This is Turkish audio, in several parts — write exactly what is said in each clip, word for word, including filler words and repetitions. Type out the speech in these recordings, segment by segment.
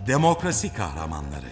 Demokrasi kahramanları.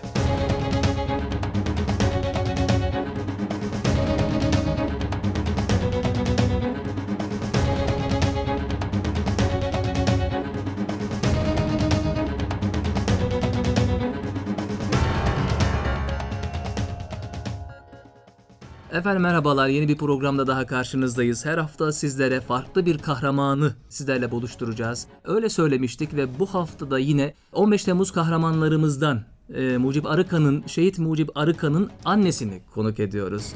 Efendim merhabalar, yeni bir programda daha karşınızdayız. Her hafta sizlere farklı bir kahramanı sizlerle buluşturacağız. Öyle söylemiştik ve bu haftada yine on beş Temmuz kahramanlarımızdan e, Mucip Arıkan'ın, Şehit Mucip Arıkan'ın annesini konuk ediyoruz.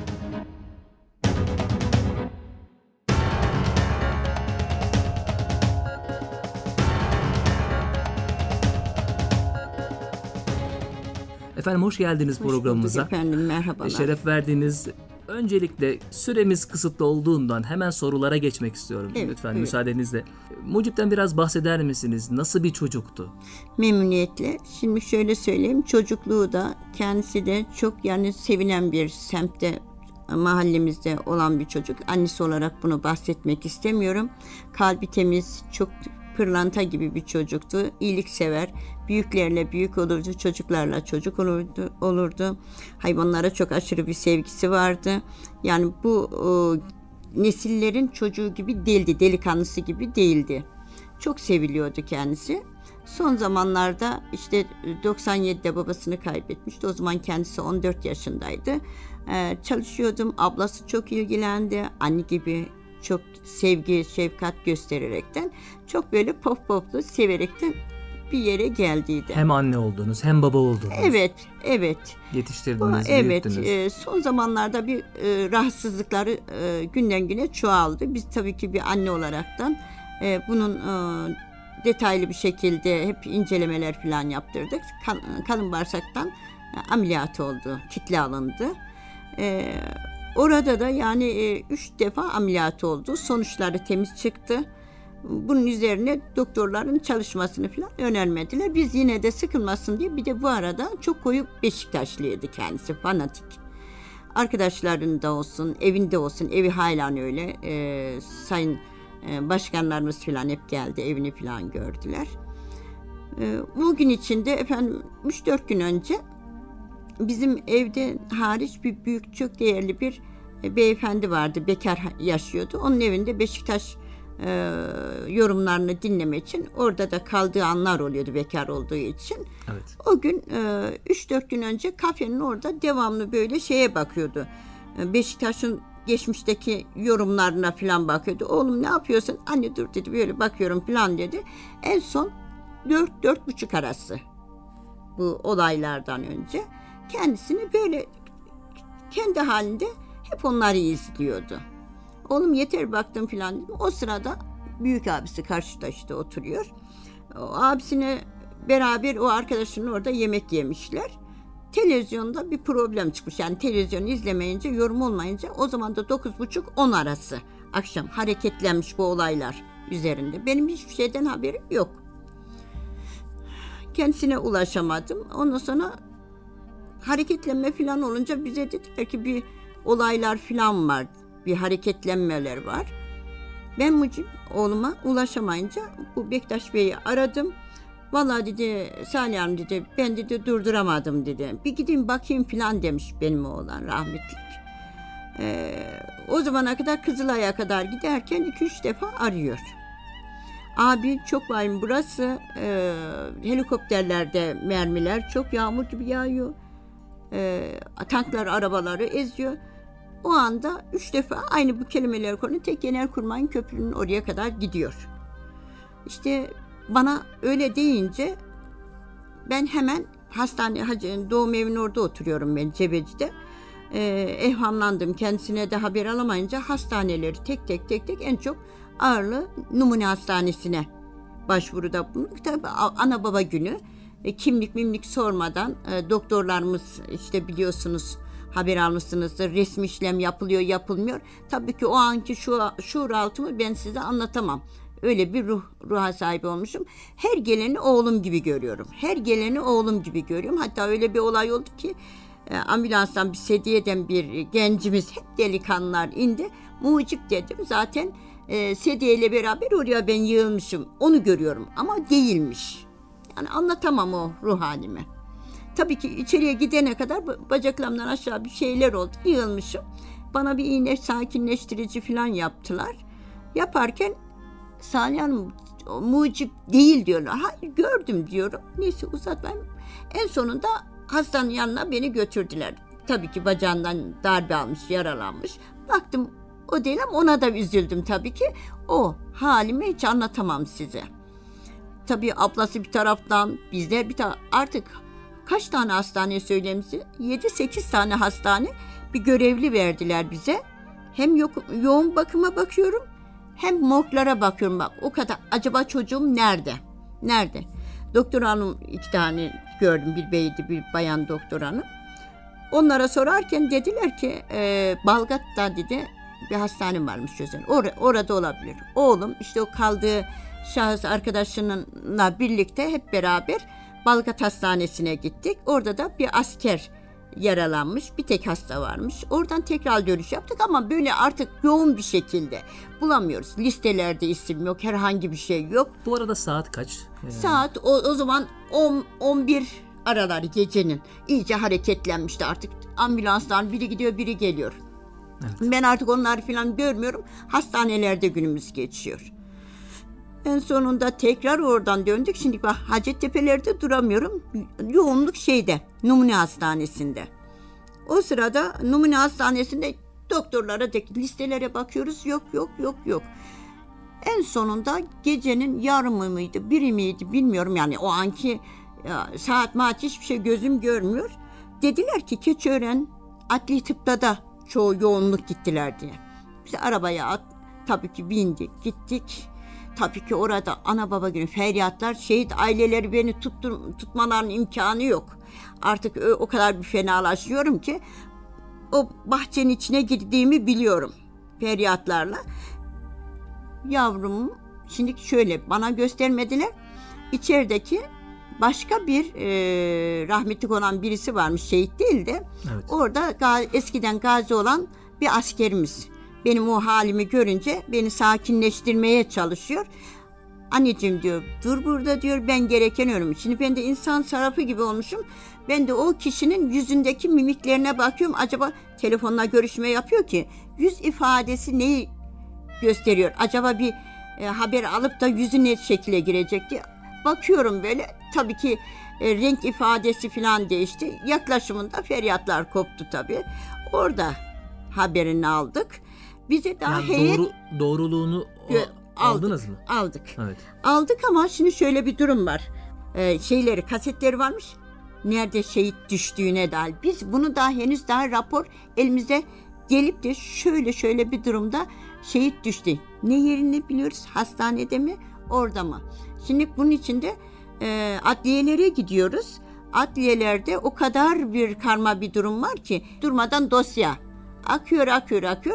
Efendim hoş geldiniz hoş programımıza. Efendim merhabalar. Şeref verdiniz. Öncelikle süremiz kısıtlı olduğundan hemen sorulara geçmek istiyorum. Evet, lütfen buyurun. müsaadenizle. Mucip'ten biraz bahseder misiniz? Nasıl bir çocuktu? Memnuniyetle. Şimdi şöyle söyleyeyim. Çocukluğu da kendisi de çok yani sevilen bir semtte, mahallemizde olan bir çocuk. Annesi olarak bunu bahsetmek istemiyorum. Kalbi temiz, çok pırlanta gibi bir çocuktu. İyiliksever. Büyüklerle büyük olurdu. Çocuklarla çocuk olurdu. olurdu. Hayvanlara çok aşırı bir sevgisi vardı. Yani bu o, nesillerin çocuğu gibi değildi. Delikanlısı gibi değildi. Çok seviliyordu kendisi. Son zamanlarda işte doksan yedide babasını kaybetmişti. O zaman kendisi on dört yaşındaydı. Ee, çalışıyordum. Ablası çok ilgilendi. Anne gibi çok sevgi, şefkat göstererekten, çok böyle pop poplu, severekten bir yere geldiydi. Hem anne oldunuz hem baba oldunuz. Evet, evet. Yetiştirdiniz, evet, büyüttünüz. E, son zamanlarda bir e, rahatsızlıkları e, günden güne çoğaldı. Biz tabii ki bir anne olaraktan e, bunun e, detaylı bir şekilde hep incelemeler falan yaptırdık. Kan, kalın bağırsaktan e, ameliyatı oldu, kitle alındı. E, orada da yani e, üç defa ameliyat oldu. Sonuçları temiz çıktı. Bunun üzerine doktorların çalışmasını falan önermediler. Biz yine de sıkılmasın diye, bir de bu arada çok koyu Beşiktaşlıydı kendisi, fanatik. Arkadaşlarında olsun, evinde olsun, evi halen öyle. Ee, sayın e, başkanlarımız falan hep geldi, evini falan gördüler. Ee, bugün içinde efendim üç dört gün önce bizim evde hariç bir büyük, çok değerli bir e, beyefendi vardı, bekar yaşıyordu. Onun evinde Beşiktaş E, yorumlarını dinlemek için orada da kaldığı anlar oluyordu bekar olduğu için. Evet. O gün e, üç dört gün önce kafenin orada devamlı böyle şeye bakıyordu. E, Beşiktaş'ın geçmişteki yorumlarına falan bakıyordu. Oğlum ne yapıyorsun? Anne dur dedi, böyle bakıyorum falan dedi. En son dört dört buçuk arası, bu olaylardan önce kendisini böyle kendi halinde hep onları izliyordu. Oğlum yeter baktım filan dedim. O sırada büyük abisi karşıda işte oturuyor. O abisine beraber o arkadaşının orada yemek yemişler. Televizyonda bir problem çıkmış. Yani televizyonu izlemeyince, yorum olmayınca, o zaman da dokuz buçuk on arası akşam hareketlenmiş bu olaylar üzerinde. Benim hiçbir şeyden haberim yok. Kendisine ulaşamadım. Ondan sonra hareketlenme filan olunca bize dediler ki bir olaylar filan var. Bir hareketlenmeler var. Ben Mucip oğluma ulaşamayınca bu Bektaş Bey'i aradım. Vallahi dedi Salih Hanım dedi, ben dedi durduramadım dedi. Bir gideyim bakayım filan demiş benim oğlan rahmetlik. Ee, o zamana kadar Kızılay'a kadar giderken iki üç defa arıyor. Abi çok vahim burası. Ee, helikopterlerde mermiler çok, yağmur gibi yağıyor. Ee, tanklar arabaları eziyor. O anda üç defa aynı bu kelimeleri konu tek Genelkurmay Köprü'nün oraya kadar gidiyor. İşte bana öyle deyince ben hemen hastane, doğum evinin orada oturuyorum ben Cebeci'de. Ee, evhamlandım, kendisine de haber alamayınca hastaneleri tek tek tek tek en çok Ağrı Numune Hastanesi'ne başvuruda bulunduk. Tabii ana baba günü e, kimlik mimlik sormadan e, doktorlarımız işte biliyorsunuz, haber almışsınızdır, resmi işlem yapılıyor yapılmıyor. Tabii ki o anki şu şuur altımı ben size anlatamam. Öyle bir ruh, ruha sahip olmuşum. Her geleni oğlum gibi görüyorum. Her geleni oğlum gibi görüyorum. Hatta öyle bir olay oldu ki e, ambulanstan bir sedyeden bir gencimiz, hep delikanlılar indi. Mucip dedim. Zaten e, sedyeyle beraber oraya ben yığılmışım. Onu görüyorum ama değilmiş. Yani anlatamam o ruh halimi. Tabii ki içeriye gidene kadar bacaklarımdan aşağı bir şeyler oldu. Yığılmışım. Bana bir iğne sakinleştirici falan yaptılar. Yaparken Salih Hanım mucip değil diyorlar. Hayır gördüm diyorum. Neyse uzatmayayım. En sonunda hastanın yanına beni götürdüler. Tabii ki bacağından darbe almış, yaralanmış. Baktım o değil ama ona da üzüldüm tabii ki. O halimi hiç anlatamam size. Tabii ablası bir taraftan, bizde bir taraftan. Artık kaç tane hastane söyleyeyim size? yedi sekiz tane hastane bir görevli verdiler bize. Hem yo- yoğun bakıma bakıyorum hem morglara bakıyorum. Bak o kadar. Acaba çocuğum nerede? Nerede? Doktor hanım iki tane gördüm. Bir beydi bir bayan doktor hanım. Onlara sorarken dediler ki e, Balgat'ta dedi bir hastane varmış özel. Or- orada olabilir. Oğlum işte o kaldığı şahıs arkadaşınınla birlikte hep beraber Balgat Hastanesi'ne gittik. Orada da bir asker yaralanmış. Bir tek hasta varmış. Oradan tekrar dönüş yaptık ama böyle artık yoğun bir şekilde bulamıyoruz. Listelerde isim yok. Herhangi bir şey yok. Bu arada saat kaç? Yani. Saat o, o zaman on on bir araları gecenin. İyice hareketlenmişti artık. Ambulanslar biri gidiyor biri geliyor. Evet. Ben artık onları falan görmüyorum. Hastanelerde günümüz geçiyor. En sonunda tekrar oradan döndük. Şimdi bak Hacettepe'lerde duramıyorum. Yoğunluk şeyde, Numune Hastanesi'nde. O sırada Numune Hastanesi'nde doktorlara de, listelere bakıyoruz. Yok yok yok yok. En sonunda gecenin yarımı mıydı, biri miydi bilmiyorum. Yani o anki ya, saat maat hiçbir şey gözüm görmüyor. Dediler ki Keçiören Adli Tıp'ta da çoğu yoğunluk gittiler diye. Biz arabaya at, tabii ki bindik gittik. Tabii ki orada ana baba günü feryatlar, şehit aileleri beni tuttur, tutmalarının imkanı yok. Artık o, o kadar bir fenalaşıyorum ki o bahçenin içine girdiğimi biliyorum feryatlarla. Yavrum şimdi şöyle bana göstermediler. İçerideki başka bir e, rahmetli olan birisi varmış, şehit değil de Evet. orada ga- eskiden gazi olan bir askerimiz. Benim o halimi görünce beni sakinleştirmeye çalışıyor. Anneciğim diyor, dur burada diyor, ben gereken ölüm. Şimdi ben de insan sarrafı gibi olmuşum. Ben de o kişinin yüzündeki mimiklerine bakıyorum. Acaba telefonla görüşme yapıyor ki yüz ifadesi neyi gösteriyor? Acaba bir e, haber alıp da yüzü ne şekile girecek diye bakıyorum böyle. Tabii ki e, renk ifadesi falan değişti. Yaklaşımında feryatlar koptu tabii. Orada haberini aldık. Bize daha Yani heyet doğru, doğruluğunu o- Gö- aldınız mı? Aldık. Evet. Aldık ama şimdi şöyle bir durum var. Ee, şeyleri, kasetleri varmış. Nerede şehit düştüğüne dair. Biz bunu daha henüz daha rapor elimize gelip de şöyle şöyle bir durumda şehit düştü. Ne yerini biliyoruz? Hastanede mi? Orada mı? Şimdi bunun için de e, adliyelere gidiyoruz. Adliyelerde o kadar bir karma bir durum var ki durmadan dosya akıyor akıyor akıyor.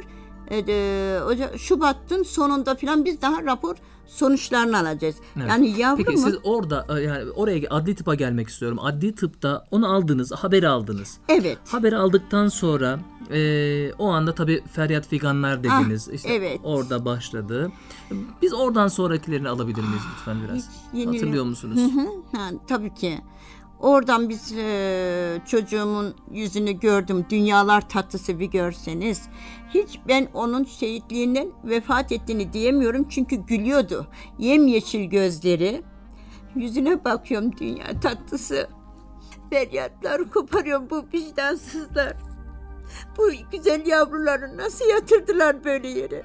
E, Şubat'ın sonunda falan biz daha rapor sonuçlarını alacağız. Evet. Yani yavrumu Peki siz orada yani oraya adli tıpa gelmek istiyorum. Adli tıpta onu aldınız, haberi aldınız. evet. Haberi aldıktan sonra e, o anda tabii feryat figanlar dediniz. Ah, işte evet. orada başladı. Biz oradan sonrakilerini alabilir miyiz lütfen biraz? Hiç yeni- Hatırlıyor musunuz? Hı hı, ha, tabii ki. Oradan biz e, çocuğumun yüzünü gördüm. Dünyalar tatlısı bir görseniz. Hiç ben onun şehitliğinden vefat ettiğini diyemiyorum. Çünkü gülüyordu. Yemyeşil gözleri. Yüzüne bakıyorum, dünya tatlısı. Feryatlar koparıyorum, bu vicdansızlar. Bu güzel yavruları nasıl yatırdılar böyle yere?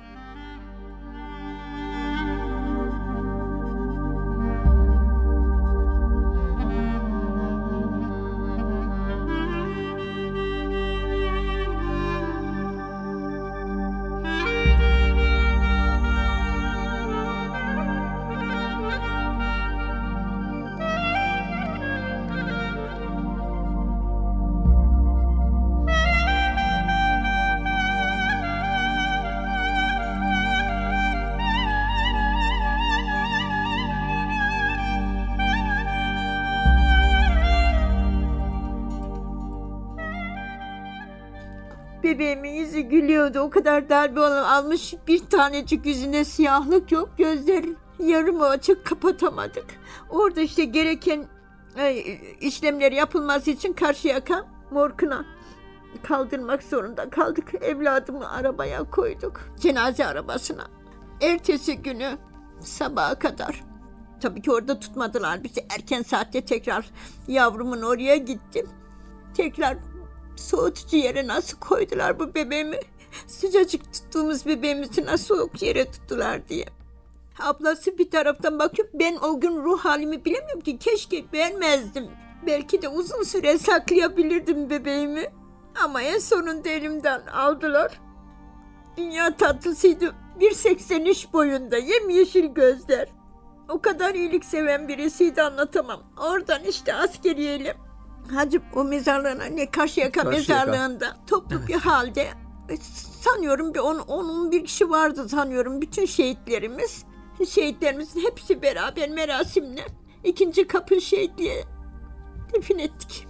Bebeğimin yüzü gülüyordu. O kadar darbe almış, bir tanecik yüzünde siyahlık yok. Gözleri Yarım o açık kapatamadık. Orada işte gereken e, işlemler yapılması için Karşıyaka morguna kaldırmak zorunda kaldık. Evladımı arabaya koyduk. Cenaze arabasına. Ertesi günü sabaha kadar. Tabii ki orada tutmadılar bizi. Erken saatte tekrar yavrumun oraya gittim. Tekrar soğutucu yere nasıl koydular bu bebeğimi? Sıcacık tuttuğumuz bebeğimizi nasıl soğuk yere tuttular diye. Ablası bir taraftan bakıyor. Ben o gün ruh halimi bilemiyorum ki. Keşke vermezdim. Belki de uzun süre saklayabilirdim bebeğimi. Ama en sonunda elimden aldılar. Dünya tatlısıydı. bir seksen üç boyunda, yemyeşil gözler. O kadar iyilik seven birisiydi, anlatamam. Oradan işte askeriyeyle Hacı o mezarlığına ne Karşıyaka Karşıyaka. mezarlığında toplu Evet. bir halde e, sanıyorum bir on on bir kişi vardı sanıyorum, bütün şehitlerimiz. Şehitlerimizin hepsi beraber merasimle ikinci kapı şehitliğe defin ettik.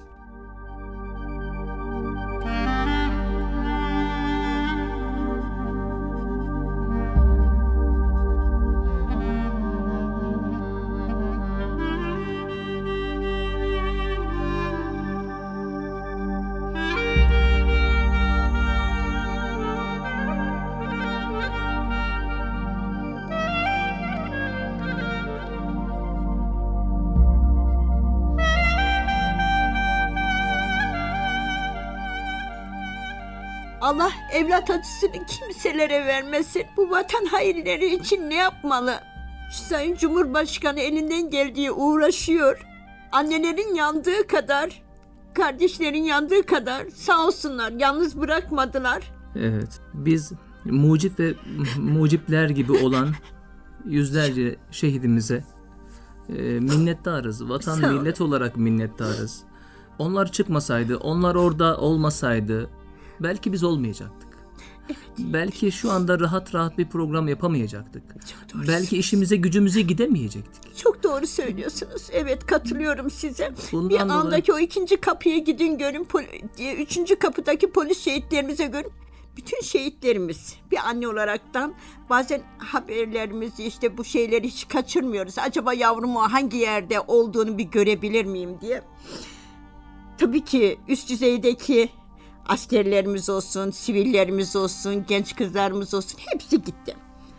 Allah evlat acısını kimselere vermesin. Bu vatan hayırları için ne yapmalı? Sayın Cumhurbaşkanı elinden geldiği uğraşıyor. Annelerin yandığı kadar, kardeşlerin yandığı kadar sağ olsunlar, yalnız bırakmadılar. Evet. Biz mucip ve mucipler gibi olan yüzlerce şehidimize e, minnettarız. Vatan Sağ ol. millet olarak minnettarız. Onlar çıkmasaydı, onlar orada olmasaydı belki biz olmayacaktık. Belki şu anda rahat rahat bir program yapamayacaktık. Çok doğru Belki işimize gücümüze gidemeyecektik. Çok doğru söylüyorsunuz. Evet, katılıyorum size. Bundan bir dolayı- andaki o ikinci kapıya gidin görün. Pol- üçüncü kapıdaki polis şehitlerimize görün. Bütün şehitlerimiz bir anne olaraktan bazen haberlerimizi işte bu şeyleri hiç kaçırmıyoruz. Acaba yavrumu hangi yerde olduğunu bir görebilir miyim diye. Tabii ki üst düzeydeki askerlerimiz olsun, sivillerimiz olsun, genç kızlarımız olsun hepsi gitti.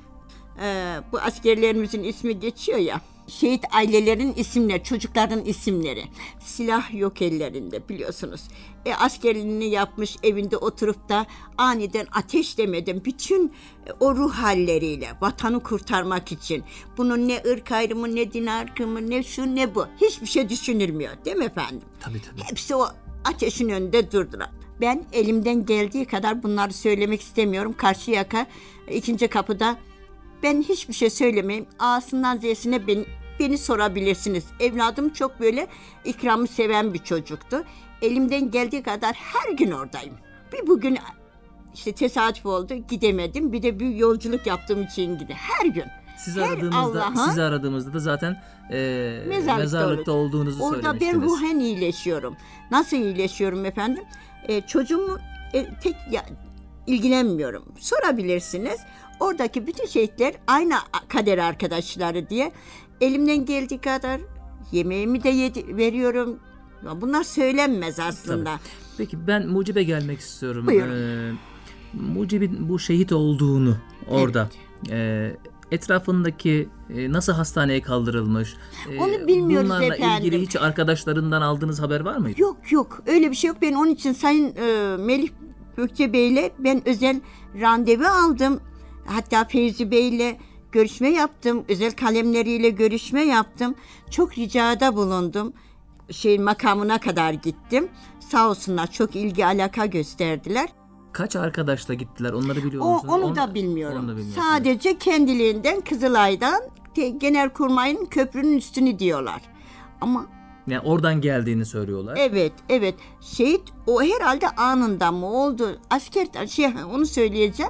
Ee, bu askerlerimizin ismi geçiyor ya. Şehit ailelerin isimleri, çocukların isimleri. Silah yok ellerinde biliyorsunuz. E, askerliğini yapmış, evinde oturup da aniden ateş demeden bütün e, o ruh halleriyle vatanı kurtarmak için. Bunun ne ırk ayrımı, ne din ayrımı, ne şu ne bu. Hiçbir şey düşünülmüyor değil mi efendim? Tabii tabii. Hepsi o ateşin önünde durdular. Ben elimden geldiği kadar bunları söylemek istemiyorum. Karşıyaka ikinci kapıda ben hiçbir şey söylemeyeyim. A'sından Z'sine beni, beni sorabilirsiniz. Evladım çok böyle ikramı seven bir çocuktu. Elimden geldiği kadar her gün oradayım. Bir bugün işte tesadüf oldu, gidemedim. Bir de bir yolculuk yaptığım için gide. Her gün. Sizi Her aradığımızda, Allah'a- sizi aradığımızda da zaten e, Mezarlıkta mezarlıkta olur. olduğunuzu Orada ben söylemiştiniz. ruhen iyileşiyorum. Nasıl iyileşiyorum efendim? E, çocuğumu e, tek ya, ilgilenmiyorum. Sorabilirsiniz. Oradaki bütün şehitler aynı kader arkadaşları diye elimden geldiği kadar yemeğimi de yedi, veriyorum. Ya bunlar söylenmez aslında. Tabii. Peki ben Mucib'e gelmek istiyorum. Buyurun. Ee, Mucib'in bu şehit olduğunu orada e, etrafındaki e, nasıl hastaneye kaldırılmış? e, Onu bilmiyoruz bunlarla efendim. ilgili hiç arkadaşlarından aldığınız haber var mıydı? Yok yok öyle bir şey yok. Ben onun için Sayın e, Melih Gökçe Bey'le ben özel randevu aldım. Hatta Feyzi Bey'le görüşme yaptım. Özel kalemleriyle görüşme yaptım. Çok ricada bulundum. Şeyin makamına kadar gittim. Sağ olsunlar çok ilgi alaka gösterdiler. Kaç arkadaşla gittiler? Onları biliyor O, musunuz? onu On- da bilmiyorum. onu da bilmiyorsunuz. Sadece kendiliğinden Kızılay'dan te- Genelkurmay'ın köprünün üstünü diyorlar. Ama Yani oradan geldiğini söylüyorlar. evet, evet. Şehit o herhalde anında mı oldu? Asker şey onu söyleyeceğim.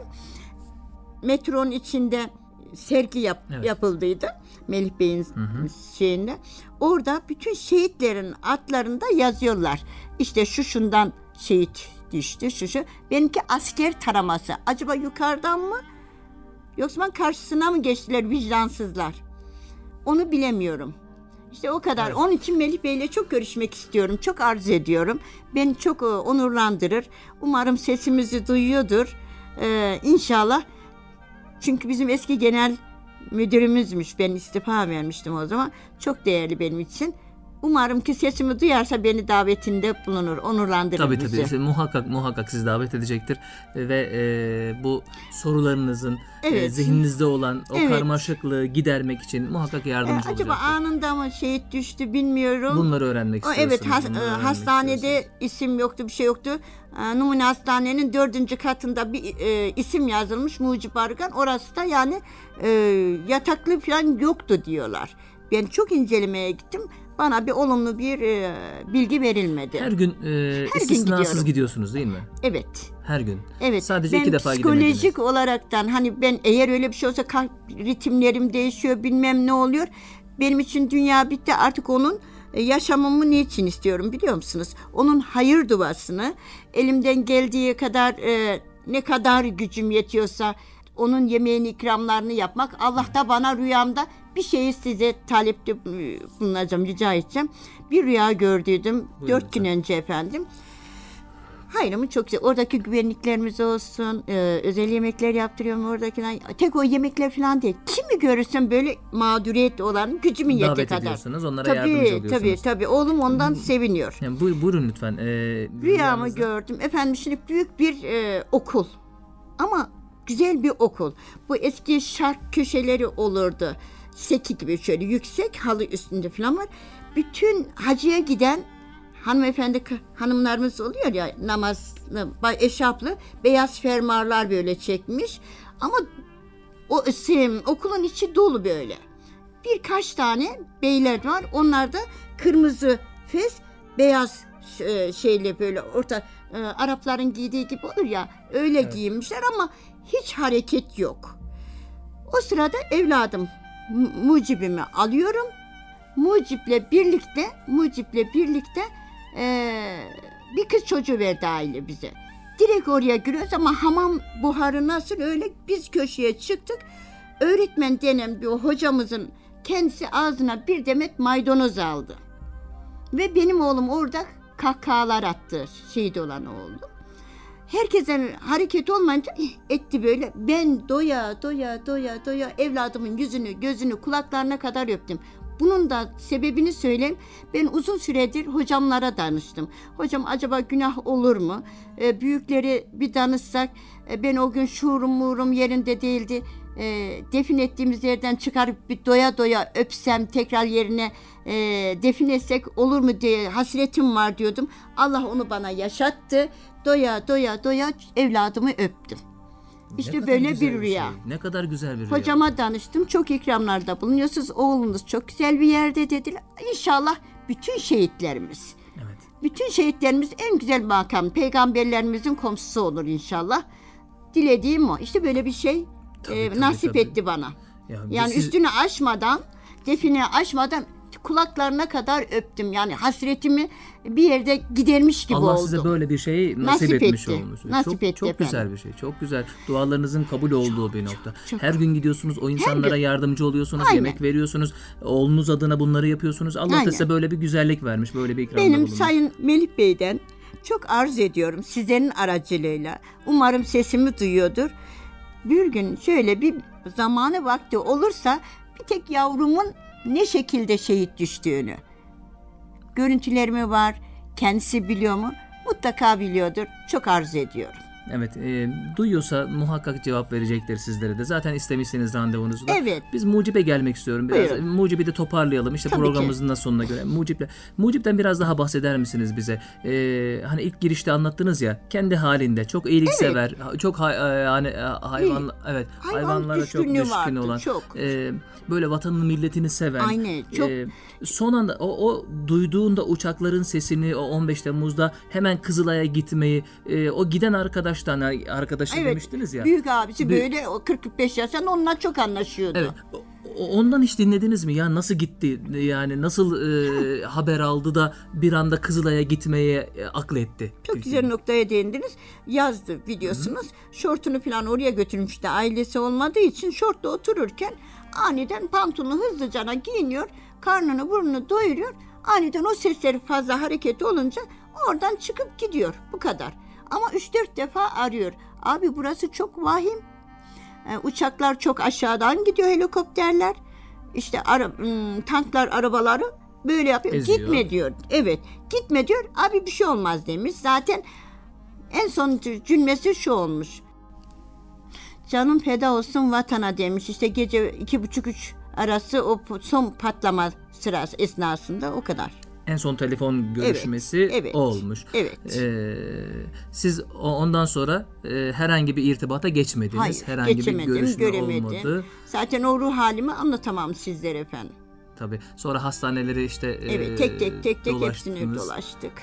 Metronun içinde sergi yap, Evet. yapıldıydı. Melih Bey'in şeyinde. Orada bütün şehitlerin adlarında yazıyorlar. İşte şu şundan şehit düştü, şu şu. Benimki asker taraması. Acaba yukarıdan mı? Yoksa karşısına mı geçtiler vicdansızlar? onu bilemiyorum. İşte o kadar. Evet. Onun için Melih Bey'le çok görüşmek istiyorum. Çok arzu ediyorum. Beni çok e, onurlandırır. Umarım sesimizi duyuyordur. Ee, İnşallah. Çünkü bizim eski genel müdürümüzmüş. Ben istifa vermiştim o zaman. Çok değerli benim için. Umarım ki sesimi duyarsa beni davetinde bulunur, onurlandırır Tabii bizi. tabii. İşte muhakkak muhakkak sizi davet edecektir ve e, bu sorularınızın e, Evet. zihninizde olan o Evet. karmaşıklığı gidermek için muhakkak Ee, yardımcı acaba olacaktır. anında mı şehit düştü bilmiyorum. Bunları öğrenmek O, istiyorsunuz. evet, has- bunları e, öğrenmek hastanede istiyorsunuz. isim yoktu, bir şey yoktu. E, Numune Hastane'nin dördüncü katında bir e, isim yazılmış, Mucip Argan. Orası da yani e, yataklı falan yoktu diyorlar. Ben çok incelemeye gittim. Bana bir olumlu bir e, bilgi verilmedi. Her gün e, gün istisnasız gidiyorum. gidiyorsunuz değil mi? Evet. Her gün. Evet. Sadece ben iki defa psikolojik gidemediniz. olaraktan hani ben eğer öyle bir şey olsa kalp ritimlerim değişiyor, bilmem ne oluyor. Benim için dünya bitti, artık onun e, yaşamımı niçin istiyorum biliyor musunuz? Onun hayır duasını elimden geldiği kadar e, ne kadar gücüm yetiyorsa onun yemeğini, ikramlarını yapmak. Allah da bana rüyamda bir şeyi size talepte e, bulunacağım, rica edeceğim. Bir rüya gördüydüm dört gün önce efendim. Hayrımı çok güzel. Oradaki güvenliklerimiz olsun, e, özel yemekler yaptırıyorum oradakiler. Tek o yemekler falan değil. Kimi görürsem böyle mağduriyet olan gücümün yettiği Davet kadar. ediyorsunuz, onlara tabii, yardımcı oluyorsunuz. Tabii tabii. Oğlum ondan seviniyor. Yani bu, buyurun lütfen. E, Rüyamı rüyanızda- gördüm. Efendim şimdi büyük bir e, okul. Ama güzel bir okul. Bu eski şark köşeleri olurdu. Seki gibi şöyle yüksek halı üstünde falan var. Bütün hacıya giden hanımefendi hanımlarımız oluyor ya, namazlı, eşarplı, beyaz fermuarlar böyle çekmiş. Ama o sim, okulun içi dolu böyle. Birkaç tane beyler var. Onlar da kırmızı fes, beyaz e, şeyle böyle orta e, Arapların giydiği gibi olur ya, öyle Evet. giyinmişler ama hiç hareket yok. O sırada evladım mu- mucibimi alıyorum. Muciple birlikte, muciple birlikte e, bir kız çocuğu verdi aile bize. Direkt oraya giriyoruz ama hamam buharı nasıl öyle, biz köşeye çıktık. Öğretmen denen bir hocamızın kendisi ağzına bir demet maydanoz aldı. Ve benim oğlum orada kahkahalar attı, şehit olan oğlum. Herkesten hareket olmayınca etti böyle. Ben doya doya doya doya evladımın yüzünü, gözünü, kulaklarına kadar öptüm. Bunun da sebebini söyleyeyim. Ben uzun süredir hocamlara danıştım. Hocam acaba günah olur mu? E, büyükleri bir danışsak. E, ben o gün şuurum muğurum yerinde değildi. E, defin ettiğimiz yerden çıkarıp bir doya doya öpsem, tekrar yerine e, defin etsek olur mu diye hasretim var diyordum. Allah onu bana yaşattı. Doya doya doya evladımı öptüm. Ne İşte kadar böyle güzel bir rüya. şey. Ne kadar güzel bir rüya. Hocama danıştım. Çok ikramlarda bulunuyorsunuz. Oğlunuz çok güzel bir yerde dediler. İnşallah bütün şehitlerimiz, Evet. bütün şehitlerimiz en güzel makam, peygamberlerimizin komşusu olur inşallah. Dilediğim o. İşte böyle bir şey Tabii, e, tabii, nasip tabii. etti bana. Ya Yani siz- üstünü aşmadan, defini aşmadan kulaklarına kadar öptüm. Yani hasretimi bir yerde gidermiş gibi Allah oldu. size böyle bir şeyi nasip, Nasip etmiş etti. olmuş. Nasip çok etti çok efendim. güzel bir şey. Çok güzel. Dualarınızın kabul olduğu bir nokta. çok. Her gün gidiyorsunuz, o insanlara gün. yardımcı oluyorsunuz, Aynen. yemek veriyorsunuz. Oğlunuz adına bunları yapıyorsunuz. Allah da Aynen. size böyle bir güzellik vermiş, böyle bir ikramda Benim bulunmuş. Sayın Melih Bey'den çok arz ediyorum sizlerin aracılığıyla. Umarım sesimi duyuyordur. Bir gün şöyle bir zamanı vakti olursa bir tek yavrumun ne şekilde şehit düştüğünü. Görüntülerimi var. Kendisi biliyor mu? Mutlaka biliyordur. Çok arz ediyorum. Evet, e, duyuyorsa muhakkak cevap verecektir sizlere de. Zaten istemişsiniz randevunuzu da. Evet. Biz Mucip'e gelmek istiyorum biraz. Buyurun. Mucip'i de toparlayalım. İşte Tabii programımızın da sonuna göre. Mucip'le Mucip'ten biraz daha bahseder misiniz bize? Ee, hani ilk girişte anlattınız ya, kendi halinde çok iyiliksever, çok hay, e, hani e, hayvan evet, Hayvan hayvanlara çok düşkünlüğü düşkün vardı, olan. çok. e, böyle vatanını, milletini seven. Aynen, çok. e, son anda o, o duyduğunda uçakların sesini, o on beş Temmuz'da hemen Kızılay'a gitmeyi, e, o giden arkadaştan, arkadaşı Evet. demiştiniz ya. Büyük abisi Büyük- böyle o kırk kırk beş yaşında onunla çok anlaşıyordu. Evet. O- Ondan hiç dinlediniz mi? Ya nasıl gitti? Yani nasıl e, haber aldı da bir anda Kızılay'a gitmeye e, akletti? Çok güzel noktaya değindiniz. Yazdı biliyorsunuz. Şortunu falan oraya götürmüştü. Ailesi olmadığı için şortla otururken aniden pantolonu hızlıca giyiniyor, karnını burnunu doyuruyor. Aniden o sesleri fazla hareket olunca oradan çıkıp gidiyor. Bu kadar. Ama üç dört defa arıyor. Abi burası çok vahim. Ee, uçaklar çok aşağıdan gidiyor, helikopterler. İşte ara, ım, tanklar, arabaları böyle yapıyor. Eziyor. Gitme diyor. Evet, gitme diyor. Abi bir şey olmaz demiş. Zaten en son cümlesi şu olmuş. Canım feda olsun vatana demiş. İşte gece iki buçuk üç arası o son patlama sırası esnasında, o kadar. En son telefon görüşmesi Evet, evet, o olmuş. evet. Ee, siz o- ondan sonra e, herhangi bir irtibata geçmediniz. Hayır, herhangi geçemedim, bir görüşme göremedim. olmadı. Zaten o ruh halimi anlatamam sizlere efendim. Tabii. Sonra hastaneleri işte e, Evet, tek tek tek tek hepsini dolaştınız. dolaştık.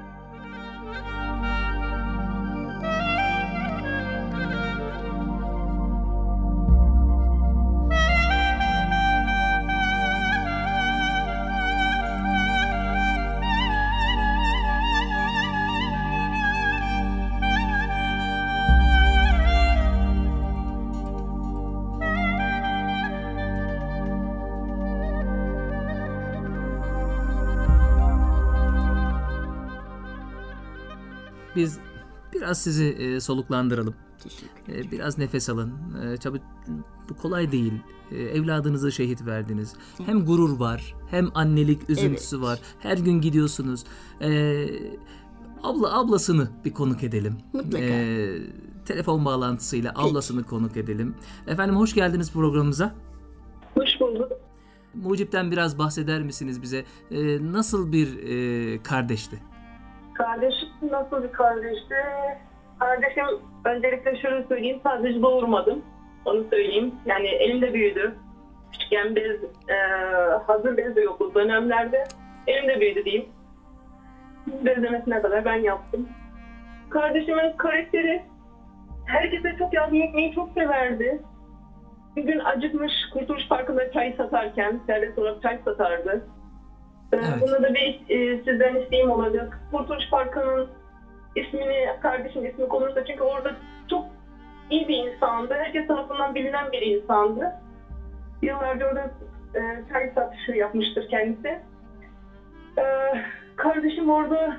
Biz biraz sizi e, soluklandıralım. Teşekkür ederim. E, biraz nefes alın. E, tabii bu kolay değil. E, evladınızı şehit verdiniz. Hem gurur var, hem annelik üzüntüsü Evet. var. Her gün gidiyorsunuz. E, abla ablasını bir konuk edelim. Mutlaka. E, telefon bağlantısıyla Peki. ablasını konuk edelim. Efendim hoş geldiniz programımıza. Hoş bulduk. Mucip'ten biraz bahseder misiniz bize? E, nasıl bir e, kardeşti? Kardeşim nasıl bir kardeşti? Kardeşim öncelikle şöyle söyleyeyim, sadece doğurmadım. Onu söyleyeyim. Yani elimde büyüdü. Küçükken bez, e, hazır bez de yoktu dönemlerde. Elimde büyüdü diyeyim. Bezlemesine kadar ben yaptım. Kardeşimin karakteri, herkese çok yardım etmeyi çok severdi. Bir gün acıkmış, Kurtuluş Parkı'nda çay satarken, serbest olarak çay satardı. Evet. Bunda da bir e, sizden isteğim olacak. Kurtuluş Parkı'nın ismini, kardeşim ismi konursa, çünkü orada çok iyi bir insandı. Herkes tarafından bilinen bir insandı. Yıllarca orada e, çay satışı yapmıştır kendisi. E, kardeşim orada,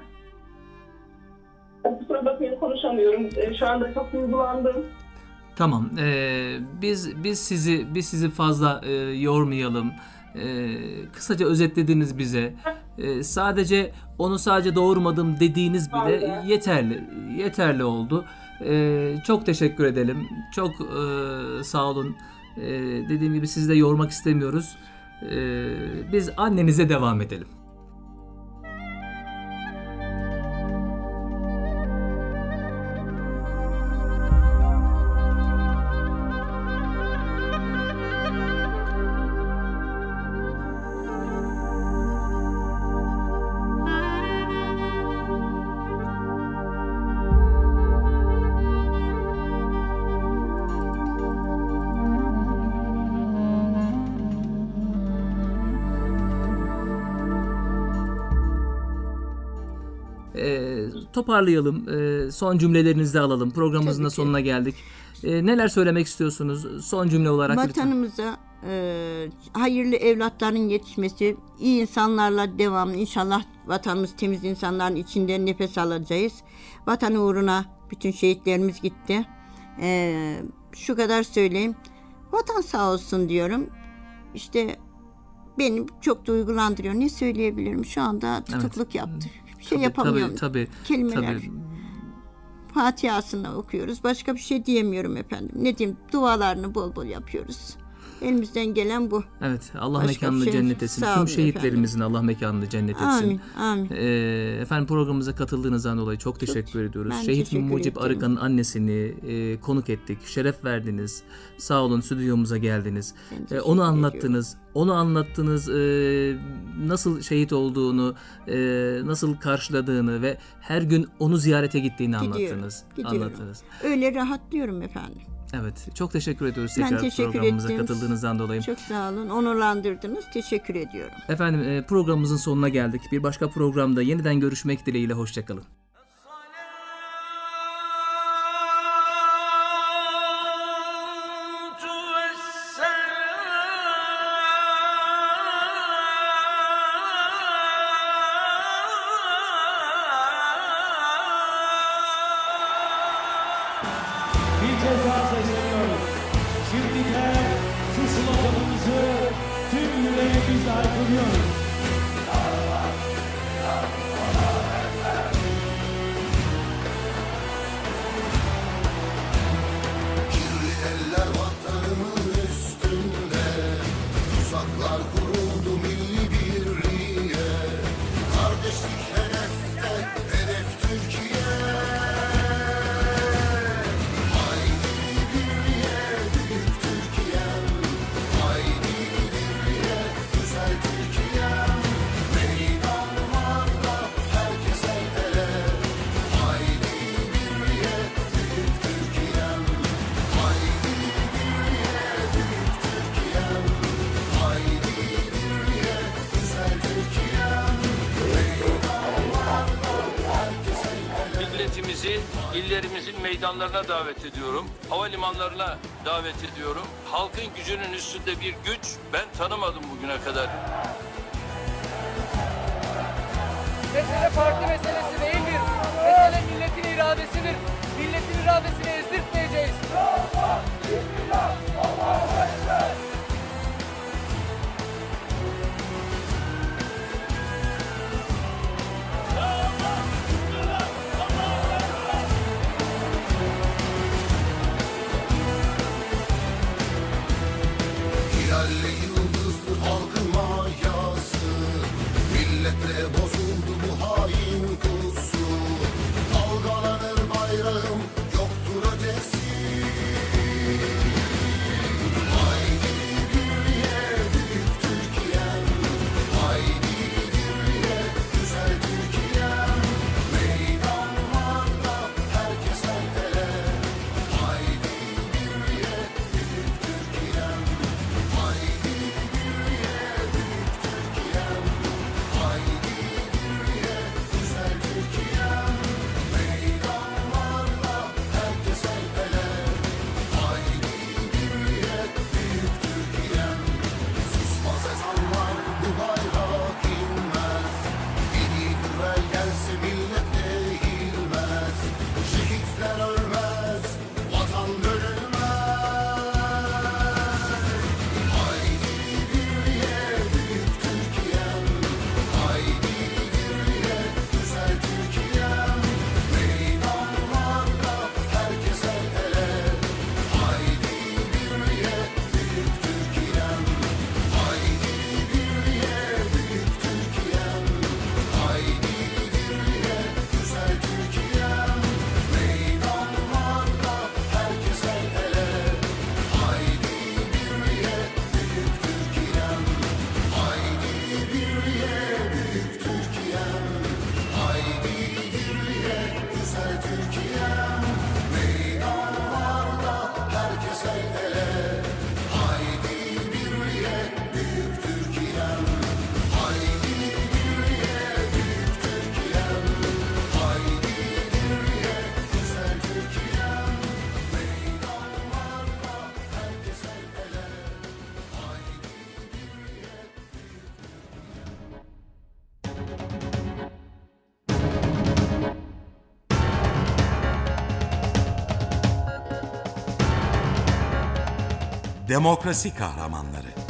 kusura bakmayın konuşamıyorum. E, şu anda çok duygulandım. Tamam. Ee, biz biz sizi biz sizi fazla e, yormayalım. Ee, kısaca özetlediniz bize. Ee, sadece onu sadece doğurmadım dediğiniz bile Aynen. yeterli. Yeterli oldu. Ee, çok teşekkür edelim. Çok e, sağ olun. Ee, dediğim gibi sizi de yormak istemiyoruz. Ee, biz annenize devam edelim. Ee, toparlayalım. Ee, son cümlelerinizi de alalım. Programımızın da Tabii ki. sonuna geldik. Ee, neler söylemek istiyorsunuz? Son cümle olarak lütfen. Vatanımıza e, hayırlı evlatların yetişmesi, iyi insanlarla devamlı, inşallah vatanımız temiz insanların içinde nefes alacağız. Vatan uğruna bütün şehitlerimiz gitti. E, şu kadar söyleyeyim. Vatan sağ olsun diyorum. İşte beni çok duygulandırıyor. Ne söyleyebilirim? Şu anda tutukluk yaptı. Bir şey Tabii, yapamıyorum. Tabii, tabii, Kelimeler. tabii. Fatiha'sını okuyoruz. Başka bir şey diyemiyorum efendim. Ne diyeyim? Dualarını bol bol yapıyoruz. Elimizden gelen bu. Evet, Allah Başka mekanını bir şey- cennet etsin. Sağ Tüm olun şehitlerimizin Allah mekanını cennet etsin. Amin, amin. Ee, efendim programımıza katıldığınızdan dolayı çok teşekkür ediyoruz. ben Şehit teşekkür Mucip ederim. Arıkan'ın annesini e, konuk ettik. Şeref verdiniz. Sağ olun, stüdyomuza geldiniz. Ben Ee, teşekkür onu ediyorum. anlattınız. Onu anlattınız. e, nasıl şehit olduğunu, e, nasıl karşıladığını ve her gün onu ziyarete gittiğini Gidiyorum, anlattınız. gidiyorum. Anlattınız. Öyle rahatlıyorum efendim. Evet, çok teşekkür ediyoruz Ben tekrar teşekkür programımıza ettim. katıldığınızdan dolayı. Çok sağ olun. Onurlandırdınız. Teşekkür ediyorum. Efendim e, programımızın sonuna geldik. Bir başka programda yeniden görüşmek dileğiyle. Hoşçakalın. الصلاة والسلام kez daha sesleniyoruz. Şimdi de şu sloganımızı tüm yüreğimizle haykırıyoruz. Kirli eller vatanımın üstünde, tuzaklar kuruldu milli birliğe. Kardeşlik hedefte, hedef Türkiye. Haydi birliğe, büyük Türkiye'm. Haydi birliğe, güzel Türkiye'm. Meydanlarda herkes el ele. Haydi birliğe, büyük Türkiye'm. Haydi birliğe, büyük Türkiye'm. Haydi birliğe, güzel Türkiye'm. Meydanlarda herkes el ele. Milletimizi illerimizin meydanlarına davet ediyorum. Havalimanlarına davet ediyorum. Halkın gücünün üstünde bir güç ben tanımadım bugüne kadar. Mesele parti meselesi değildir. Mesele milletin iradesidir. Milletin iradesini ezdirtmeyeceğiz. Hilalli yıldızdır halkın mayası. Milletle bozuldu bu hain pusu. Dalgalanır bayrağım, yoktur ötesi. Haydi birliğe, büyük Türkiye'm. Haydi birliğe, güzel Türkiye'm. Meydanlarda herkes el ele. Haydi birliğe, büyük Türkiye'm. Haydi birliğe, büyük Türkiye'm. Haydi birliğe, güzel Türkiye'm. Meydanlarda herkes el ele. Haydi birliğe, büyük Türkiye'm. Susmaz ezanlar, bu bayrak inmez. Beni güvel gelse millet eğilmez. Şehitler ölmez, vatan bölünmez. Haydi birliğe, büyük Türkiye'm. Haydi birliğe, güzel Türkiye'm. Meydanlarda herkes el ele. Haydi birliğe, büyük Türkiye'm. Haydi birliğe, büyük Türkiye'm. Haydi birliğe, güzel Türkiye'm. Meydanlarda herkes el ele. Haydi birliğe, büyük Türkiye'm. Haydi birliğe, büyük Türkiye'm. Haydi birliğe, güzel Türkiye'm. Meydanlarda herkes el ele. Haydi birliğe, büyük Türkiye'm. Haydi birliğe, büyük Türkiye'm. Haydi birliğe, güzel Türkiye'm. Meydanlarda herkes el ele. Haydi birliğe, Demokrasi kahramanları.